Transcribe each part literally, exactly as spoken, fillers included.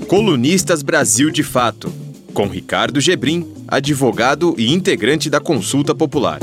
Colunistas Brasil de Fato, com Ricardo Gebrim, advogado e integrante da Consulta Popular.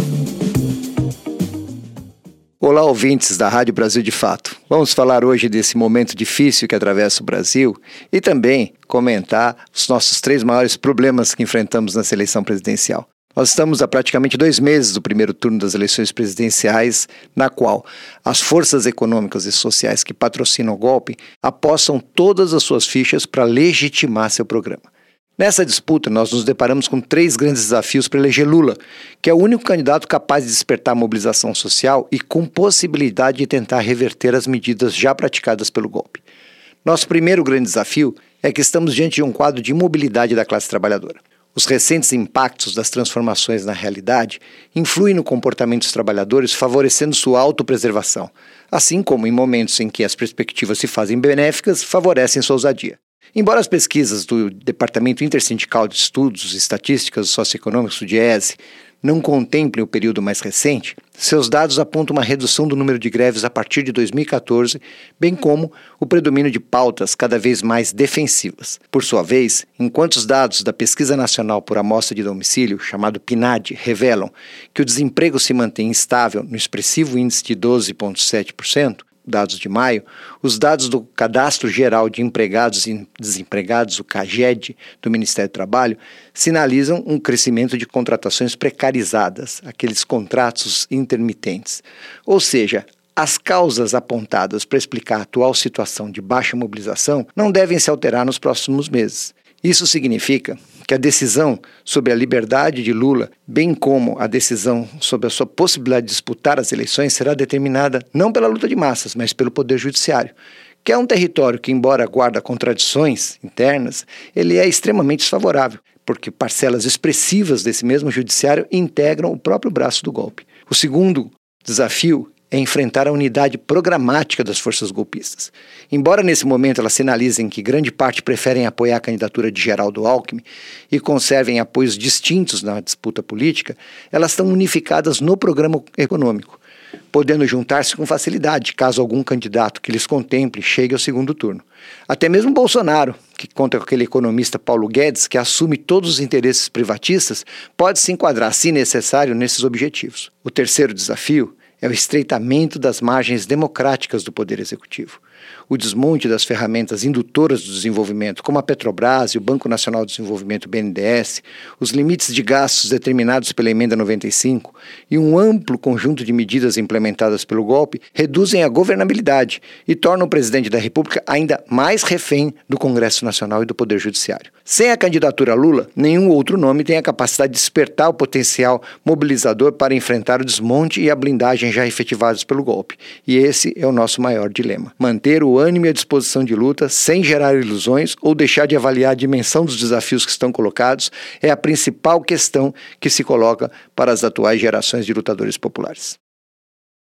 Olá, ouvintes da Rádio Brasil de Fato. Vamos falar hoje desse momento difícil que atravessa o Brasil e também comentar os nossos três maiores problemas que enfrentamos nessa eleição presidencial. Nós estamos há praticamente dois meses do primeiro turno das eleições presidenciais, na qual as forças econômicas e sociais que patrocinam o golpe apostam todas as suas fichas para legitimar seu programa. Nessa disputa, nós nos deparamos com três grandes desafios para eleger Lula, que é o único candidato capaz de despertar a mobilização social e com possibilidade de tentar reverter as medidas já praticadas pelo golpe. Nosso primeiro grande desafio é que estamos diante de um quadro de imobilidade da classe trabalhadora. Os recentes impactos das transformações na realidade influem no comportamento dos trabalhadores, favorecendo sua autopreservação, assim como em momentos em que as perspectivas se fazem benéficas, favorecem sua ousadia. Embora as pesquisas do Departamento Intersindical de Estudos e Estatísticas Socioeconômicos, o DIESE, não contemplem o período mais recente, seus dados apontam uma redução do número de greves a partir de dois mil e catorze, bem como o predomínio de pautas cada vez mais defensivas. Por sua vez, enquanto os dados da Pesquisa Nacional por Amostra de Domicílio, chamado PNAD, revelam que o desemprego se mantém estável no expressivo índice de doze vírgula sete por cento, dados de maio, os dados do Cadastro Geral de Empregados e Desempregados, o CAGED, do Ministério do Trabalho, sinalizam um crescimento de contratações precarizadas, aqueles contratos intermitentes. Ou seja, as causas apontadas para explicar a atual situação de baixa mobilização não devem se alterar nos próximos meses. Isso significa que a decisão sobre a liberdade de Lula, bem como a decisão sobre a sua possibilidade de disputar as eleições, será determinada não pela luta de massas, mas pelo Poder Judiciário, que é um território que, embora guarda contradições internas, ele é extremamente desfavorável, porque parcelas expressivas desse mesmo Judiciário integram o próprio braço do golpe. O segundo desafio é enfrentar a unidade programática das forças golpistas. Embora nesse momento elas sinalizem que grande parte preferem apoiar a candidatura de Geraldo Alckmin e conservem apoios distintos na disputa política, elas estão unificadas no programa econômico, podendo juntar-se com facilidade, caso algum candidato que lhes contemple chegue ao segundo turno. Até mesmo Bolsonaro, que conta com aquele economista Paulo Guedes, que assume todos os interesses privatistas, pode se enquadrar, se necessário, nesses objetivos. O terceiro desafio é o estreitamento das margens democráticas do Poder Executivo. O desmonte das ferramentas indutoras do desenvolvimento, como a Petrobras e o Banco Nacional de Desenvolvimento, B N D E S, os limites de gastos determinados pela Emenda noventa e cinco e um amplo conjunto de medidas implementadas pelo golpe reduzem a governabilidade e tornam o presidente da República ainda mais refém do Congresso Nacional e do Poder Judiciário. Sem a candidatura Lula, nenhum outro nome tem a capacidade de despertar o potencial mobilizador para enfrentar o desmonte e a blindagem já efetivados pelo golpe. E esse é o nosso maior dilema. Manter o ânimo e a disposição de luta sem gerar ilusões ou deixar de avaliar a dimensão dos desafios que estão colocados é a principal questão que se coloca para as atuais gerações de lutadores populares.